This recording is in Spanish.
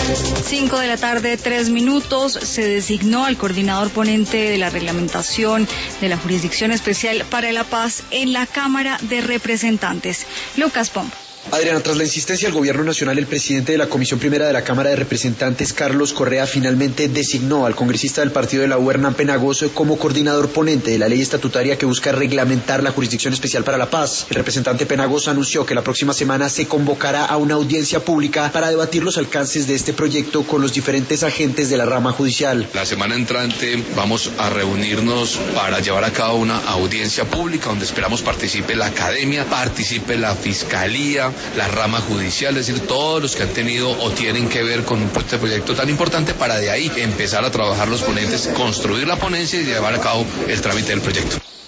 5 de la tarde, 3 minutos, se designó al coordinador ponente de la reglamentación de la Jurisdicción Especial para la Paz en la Cámara de Representantes. Lucas Pombo. Adriana, tras la insistencia del Gobierno Nacional, el presidente de la Comisión Primera de la Cámara de Representantes, Carlos Correa, finalmente designó al congresista del partido de la U, Hernán Penagoso, como coordinador ponente de la ley estatutaria que busca reglamentar la Jurisdicción Especial para la Paz. El representante Penagoso anunció que la próxima semana se convocará a una audiencia pública para debatir los alcances de este proyecto con los diferentes agentes de la rama judicial. La semana entrante vamos a reunirnos para llevar a cabo una audiencia pública donde esperamos participe la academia, participe la fiscalía, la rama judicial, es decir, todos los que han tenido o tienen que ver con este proyecto tan importante, para de ahí empezar a trabajar los ponentes, construir la ponencia y llevar a cabo el trámite del proyecto.